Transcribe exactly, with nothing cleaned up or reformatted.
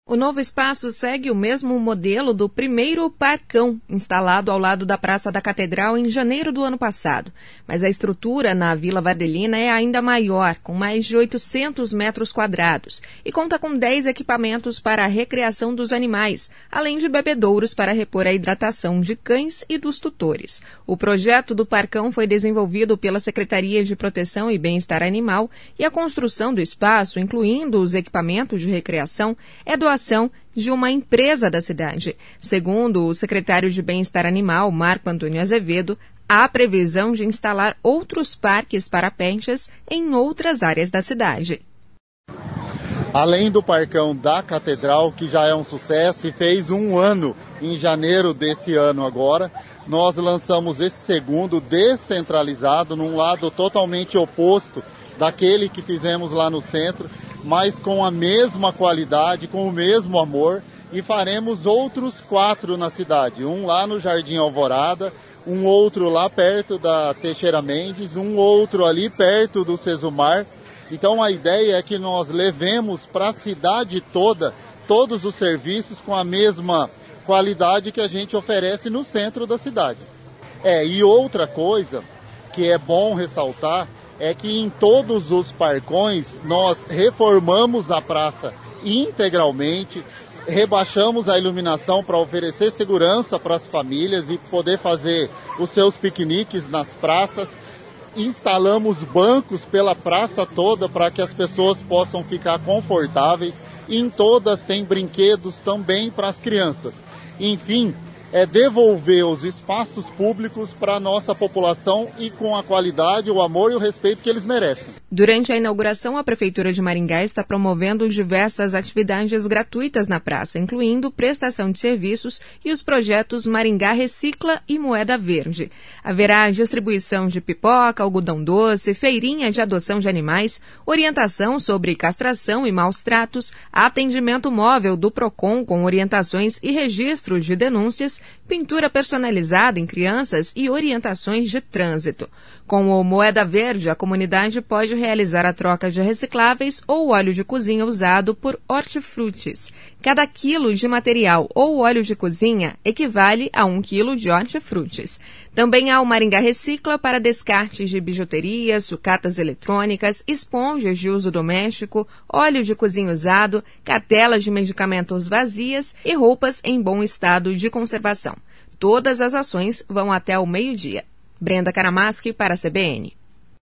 O novo espaço segue o mesmo modelo do primeiro Parcão, instalado ao lado da Praça da Catedral em janeiro do ano passado. Mas a estrutura na Vila Vardelina é ainda maior, com mais de oitocentos metros quadrados, e conta com dez equipamentos para a recreação dos animais, além de bebedouros para repor a hidratação de cães e dos tutores. O projeto do Parcão foi desenvolvido pela Secretaria de Proteção e Bem-Estar Animal e a construção do espaço, incluindo os equipamentos de recreação, é doação de uma empresa da cidade. Segundo o secretário de Bem-Estar Animal, Marco Antônio Azevedo, há previsão de instalar outros parques para pets em outras áreas da cidade. Além do Parcão da Catedral, que já é um sucesso e fez um ano em janeiro desse ano agora, nós lançamos esse segundo descentralizado num lado totalmente oposto daquele que fizemos lá no centro, mas com a mesma qualidade, com o mesmo amor, e faremos outros quatro na cidade. Um lá no Jardim Alvorada, um outro lá perto da Teixeira Mendes, um outro ali perto do Sesumar. Então a ideia é que nós levemos para a cidade toda todos os serviços com a mesma qualidade que a gente oferece no centro da cidade. É, e outra coisa que é bom ressaltar é que em todos os parcões nós reformamos a praça integralmente, rebaixamos a iluminação para oferecer segurança para as famílias e poder fazer os seus piqueniques nas praças. Instalamos bancos pela praça toda para que as pessoas possam ficar confortáveis. E em todas tem brinquedos também para as crianças. Enfim, é devolver os espaços públicos para a nossa população e com a qualidade, o amor e o respeito que eles merecem. Durante a inauguração, a Prefeitura de Maringá está promovendo diversas atividades gratuitas na praça, incluindo prestação de serviços e os projetos Maringá Recicla e Moeda Verde. Haverá distribuição de pipoca, algodão doce, feirinha de adoção de animais, orientação sobre castração e maus tratos, atendimento móvel do PROCON com orientações e registro de denúncias, pintura personalizada em crianças e orientações de trânsito. Com o Moeda Verde, a comunidade pode realizar a troca de recicláveis ou óleo de cozinha usado por hortifrutis. Cada quilo de material ou óleo de cozinha equivale a um quilo de hortifrutis. Também há o Maringá Recicla para descartes de bijuteria, sucatas eletrônicas, esponjas de uso doméstico, óleo de cozinha usado, cartelas de medicamentos vazias e roupas em bom estado de conservação. Todas as ações vão até o meio-dia. Brenda Karamaski para a C B N.